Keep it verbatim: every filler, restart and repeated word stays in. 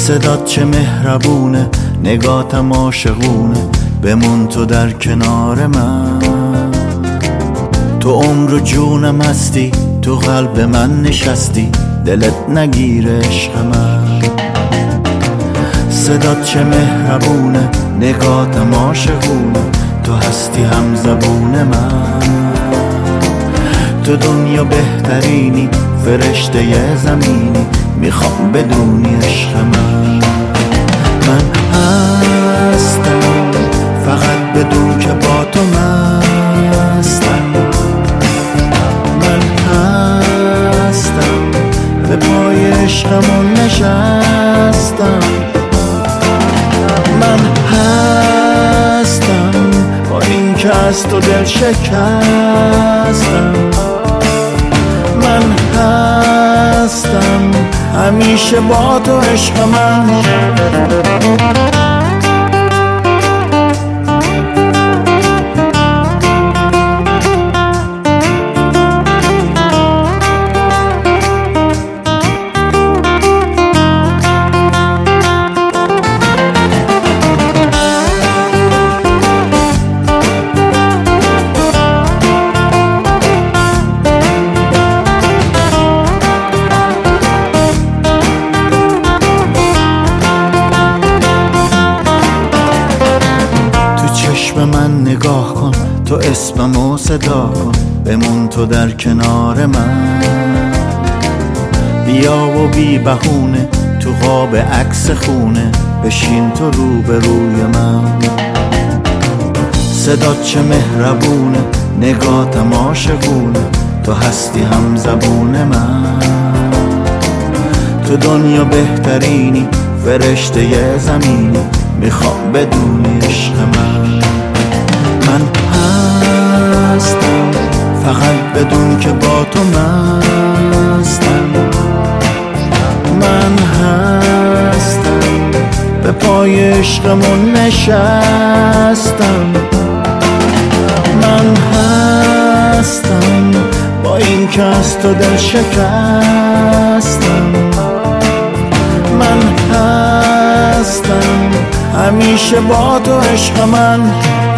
صدات چه مهربونه، نگاتم عاشقونه، بمون تو در کنار من. تو عمر و جونم هستی، تو قلب من نشستی، دلت نگیره عشق من. صدات چه مهربونه، نگاتم عاشقونه، تو هستی هم زبون من. تو دنیا بهترینی، فرشته زمینی، میخوام بدونی عشق من. من هستم، فقط بدون که با تو مستم. من هستم، به پای عشقمون نشستم. من هستم، با این که از تو دل شکستم. من هستم، همیشه با تو عشق من. به من نگاه کن، تو اسممو صدا کن، بمون تو در کنار من. بیا و بی بهونه، تو قاب عکس خونه، بشین تو رو به روی من. صدات چه مهربونه، نگاتم عاشقونه، تو هستی هم زبون من. تو دنیا بهترینی، فرشته زمینی، میخوام بدونی عشق من. من هستم، فقط بدون که با تو مستم. من هستم، به پای عشقمون نشستم. من هستم، با این که از تو دل شکستم. من هستم، همیشه با تو عشق من.